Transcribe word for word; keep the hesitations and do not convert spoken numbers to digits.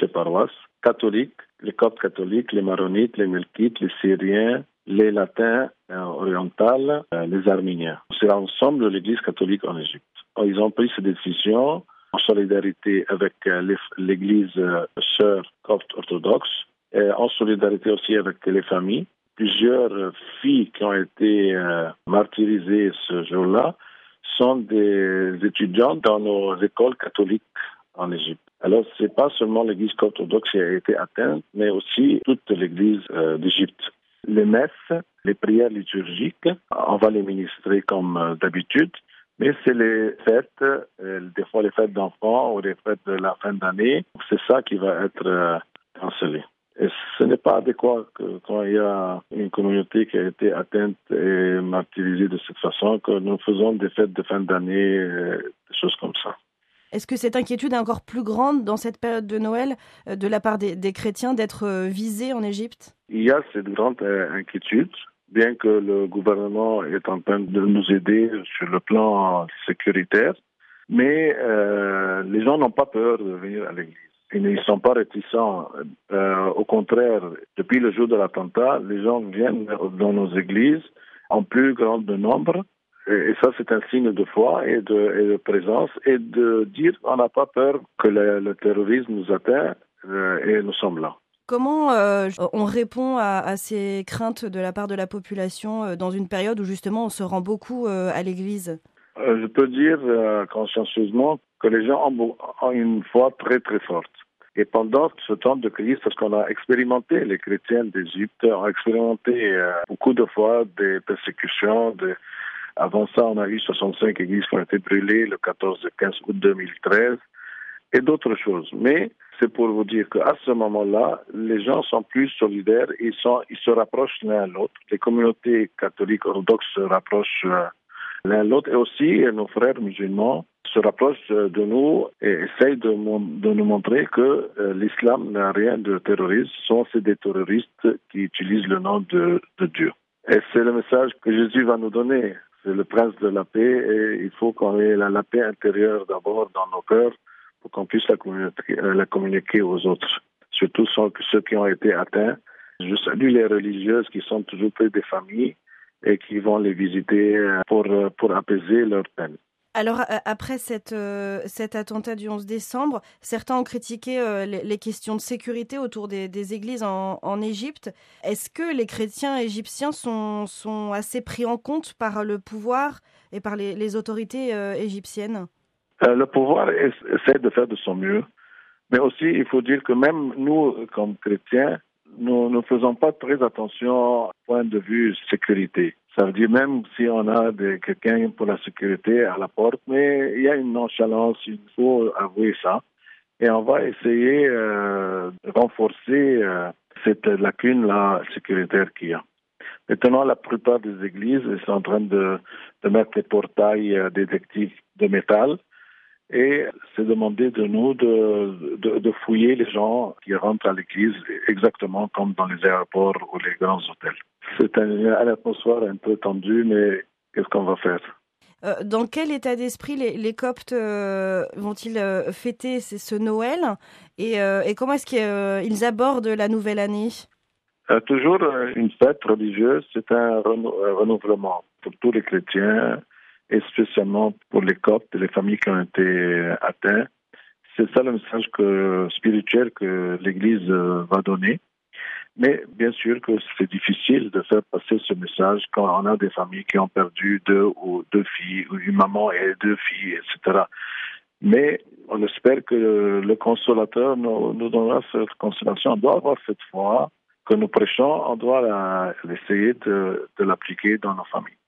toutes les paroisses catholiques, les Coptes catholiques, les Maronites, les Melkites, les Syriens, les Latins euh, orientaux, euh, les Arméniens. C'est l'ensemble de l'Église catholique en Égypte. Ils ont pris ces décisions en solidarité avec euh, les, l'Église euh, sœur copte orthodoxe, et en solidarité aussi avec les familles. Plusieurs euh, filles qui ont été euh, martyrisées ce jour-là sont des étudiantes dans nos écoles catholiques en Égypte. Alors, c'est pas seulement l'Église copte orthodoxe qui a été atteinte, mais aussi toute l'Église euh, d'Égypte. Les messes, les prières liturgiques, on va les ministrer comme euh, d'habitude, mais c'est les fêtes, euh, des fois les fêtes d'enfants ou les fêtes de la fin d'année, c'est ça qui va être euh, cancellé. Et ce n'est pas adéquat que quand il y a une communauté qui a été atteinte et martyrisée de cette façon, que nous faisons des fêtes de fin d'année, euh, des choses comme ça. Est-ce que cette inquiétude est encore plus grande dans cette période de Noël euh, de la part des, des chrétiens d'être euh, visés en Égypte ? Il y a cette grande euh, inquiétude, bien que le gouvernement est en train de nous aider sur le plan sécuritaire, mais euh, les gens n'ont pas peur de venir à l'église. Ils ne sont pas réticents. Euh, au contraire, depuis le jour de l'attentat, les gens viennent dans nos églises en plus grand nombre. Et ça, c'est un signe de foi et de, et de présence et de dire qu'on n'a pas peur que le, le terrorisme nous atteint euh, et nous sommes là. Comment euh, on répond à, à ces craintes de la part de la population euh, dans une période où justement on se rend beaucoup euh, à l'église ? euh, Je peux dire euh, consciencieusement que les gens ont, ont une foi très très forte. Et pendant ce temps de crise, parce qu'on a expérimenté, les chrétiens d'Égypte ont expérimenté euh, beaucoup de fois des persécutions, des Avant ça, on a eu soixante-cinq églises qui ont été brûlées le quatorze et quinze août deux mille treize et d'autres choses. Mais c'est pour vous dire qu'à ce moment-là, les gens sont plus solidaires, ils, sont, ils se rapprochent l'un à l'autre. Les communautés catholiques orthodoxes se rapprochent l'un à l'autre et aussi nos frères musulmans se rapprochent de nous et essayent de, de nous montrer que l'islam n'a rien de terroriste, sont c'est des terroristes qui utilisent le nom de, de Dieu. Et c'est le message que Jésus va nous donner. C'est le prince de la paix et il faut qu'on ait la, la paix intérieure d'abord dans nos cœurs pour qu'on puisse la communiquer, la communiquer aux autres, surtout ceux qui ont été atteints. Je salue les religieuses qui sont toujours près des familles et qui vont les visiter pour, pour apaiser leur peine. Alors, après cette, euh, cet attentat du onze décembre, certains ont critiqué euh, les, les questions de sécurité autour des, des églises en, en Égypte. Est-ce que les chrétiens égyptiens sont, sont assez pris en compte par le pouvoir et par les, les autorités euh, égyptiennes ? euh, Le pouvoir essaie de faire de son mieux, mais aussi il faut dire que même nous, comme chrétiens, nous ne faisons pas très attention au point de vue sécurité. Ça veut dire même si on a des, quelqu'un pour la sécurité à la porte, mais il y a une nonchalance, il faut avouer ça. Et on va essayer euh, de renforcer euh, cette lacune-là sécuritaire qu'il y a. Maintenant, la plupart des églises sont en train de, de mettre des portails euh, détectives de métal. Et c'est demandé de nous de, de, de fouiller les gens qui rentrent à l'église exactement comme dans les aéroports ou les grands hôtels. C'est un, une atmosphère un peu tendue, mais qu'est-ce qu'on va faire ? Euh, dans quel état d'esprit les, les Coptes euh, vont-ils euh, fêter ce Noël et, euh, et comment est-ce qu'ils abordent la nouvelle année ? euh, Toujours une fête religieuse, c'est un renou- renouvellement pour tous les chrétiens, et spécialement pour les Coptes et les familles qui ont été atteintes. C'est ça le message que, spirituel que l'Église va donner. Mais bien sûr que c'est difficile de faire passer ce message quand on a des familles qui ont perdu deux ou deux filles, ou une maman et deux filles, et cetera. Mais on espère que le consolateur nous, nous donnera cette consolation. On doit avoir cette foi que nous prêchons, on doit la, essayer de, de l'appliquer dans nos familles.